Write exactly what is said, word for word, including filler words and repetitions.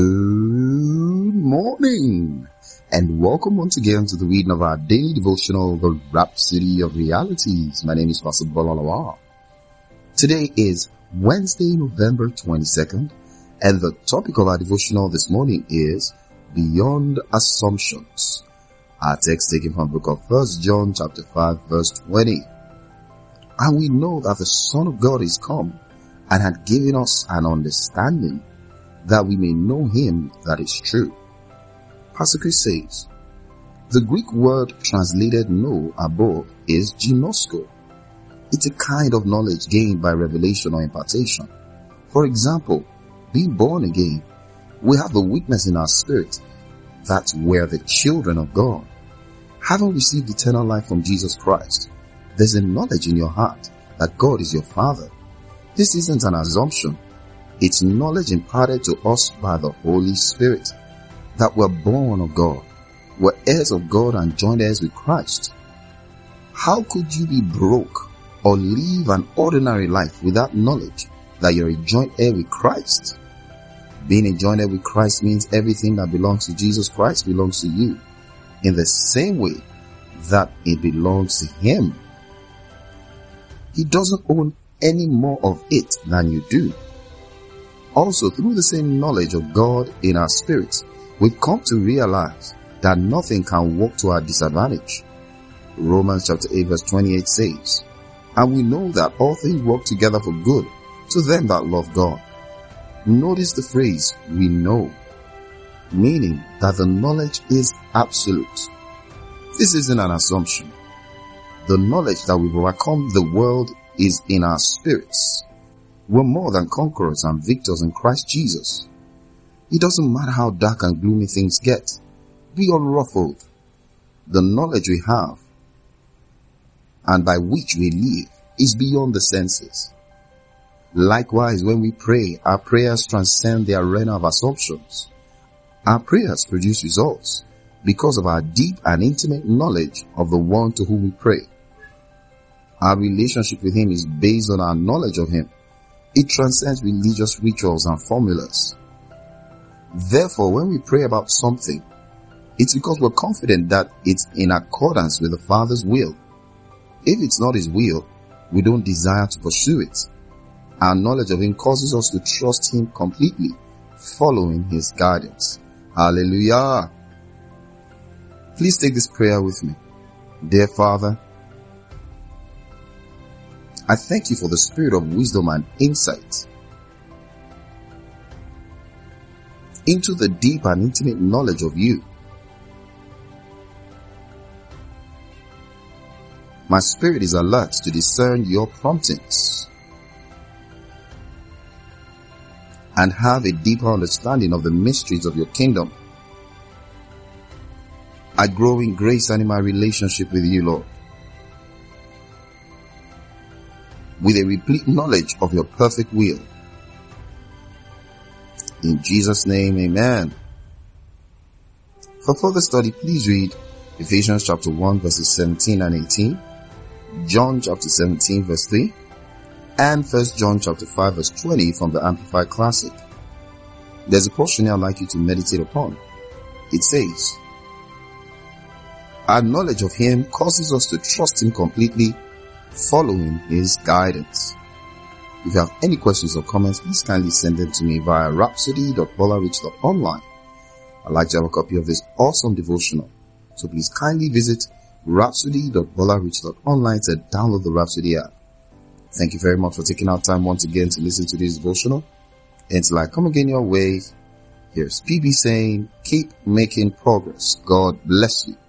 Good morning, and welcome once again to the reading of our daily devotional, The Rhapsody of Realities. My name is Pastor Bolalawa. Today is Wednesday, November twenty-second, and the topic of our devotional this morning is Beyond Assumptions. Our text taken from the book of First John chapter five verse twenty. And we know that the Son of God is come and had given us an understanding that we may know him that is true. Pastor Chris says, the Greek word translated know above is ginosko. It's a kind of knowledge gained by revelation or impartation. For example, being born again, we have the witness in our spirit that we're the children of God. Having received eternal life from Jesus Christ, there's a knowledge in your heart that God is your Father. This isn't an assumption. It's knowledge imparted to us by the Holy Spirit, that we're born of God, we're heirs of God and joint heirs with Christ. How could you be broke or live an ordinary life without knowledge that you're a joint heir with Christ? Being a joint heir with Christ means everything that belongs to Jesus Christ belongs to you, in the same way that it belongs to him. He doesn't own any more of it than you do. Also, through the same knowledge of God in our spirits, we've come to realize that nothing can work to our disadvantage. Romans chapter eight verse twenty-eight says, and we know that all things work together for good to them that love God. Notice the phrase, we know, meaning that the knowledge is absolute. This isn't an assumption. The knowledge that we've overcome the world is in our spirits. We're more than conquerors and victors in Christ Jesus. It doesn't matter how dark and gloomy things get. Be unruffled. The knowledge we have and by which we live is beyond the senses. Likewise, when we pray, our prayers transcend the arena of assumptions. Our prayers produce results because of our deep and intimate knowledge of the one to whom we pray. Our relationship with him is based on our knowledge of him. It transcends religious rituals and formulas. Therefore, when we pray about something, it's because we're confident that it's in accordance with the Father's will. If it's not his will, we don't desire to pursue it. Our knowledge of him causes us to trust him completely, following his guidance. Hallelujah. Please take this prayer with me. Dear Father, I thank you for the spirit of wisdom and insight into the deep and intimate knowledge of you. My spirit is alert to discern your promptings and have a deeper understanding of the mysteries of your kingdom. I grow in grace and in my relationship with you, Lord, with a complete knowledge of your perfect will. In Jesus' name, amen. For further study, please read Ephesians chapter one verses seventeen and eighteen, John chapter seventeen verse three, and First John chapter five verse twenty from the Amplified Classic. There's a portion here I'd like you to meditate upon. It says, our knowledge of him causes us to trust him completely, following his guidance. If you have any questions or comments, please kindly send them to me via rhapsody dot bolarich dot online. I'd like to have a copy of this awesome devotional, so please kindly visit rhapsody dot bolarich dot online to download the Rhapsody app. Thank you very much for taking out time once again to listen to this devotional. Until I come again your way, here's P B saying, keep making progress. God bless you.